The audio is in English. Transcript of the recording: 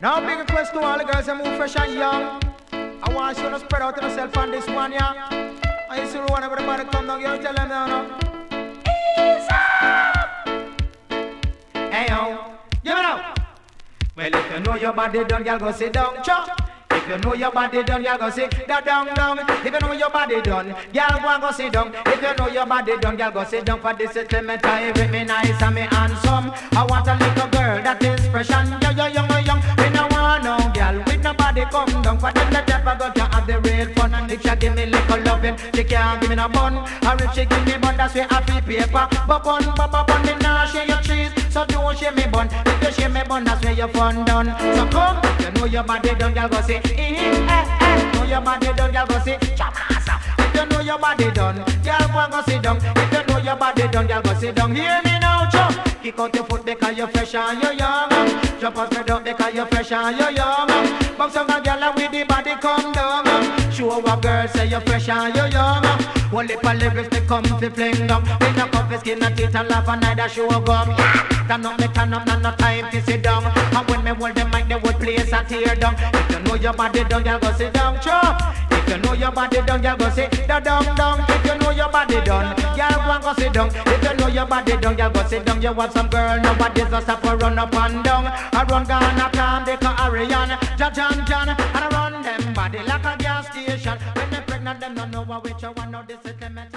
Now big request to all the girls that move fresh and young. I want you to spread out yourself on this one, yeah. I see one everybody come down here, tell them now, no. Ease up! Hey yo, give it up! Well, if you know your body done, y'all go sit down, chop. If you know your body done, y'all go sit down. If you know your body done, y'all go sit down. If you know your body done, y'all go sit down. For this is Clementine, with me nice and me handsome. I want a little girl that is fresh and young. We no want no girl with nobody come down. For them the type of girl can have the real fun. And if she give me little loving, she can't give me no bun. Or if she give me bun, that's where happy paper. But bun, me nah share your cheese. So don't share me bun. If you share me bun, that's where your fun done. So come, if you know your body done, y'all go say know your body done, y'all go say chamasa. If you know your body done, y'all go sit down. If you know your body done, y'all go sit down. Hear me now, chum. Kick out your foot because you're fresh and you're young. Jump out your up because you're fresh and you're young. Box up a girl with the body come down. Show a girl say you're fresh and you're young. One lip and lyrics they come to fling down. We no come for skin and teeth and laugh and neither show gum. Turn up, no time to sit down. And when me hold the mic, they would place and tear down. If you know your body done, y'all go sit down, chop. If you know your body done, y'all go sit down. If you know your body done, y'all go sit down. If you know your body done, y'all go sit down. You want some girl, nobody's gonna stop or run up and down. I run Ghana, Tom, they call Ariana, John, and I run them body like a gas station. When they pregnant, them don't know which one. Now this is Clement.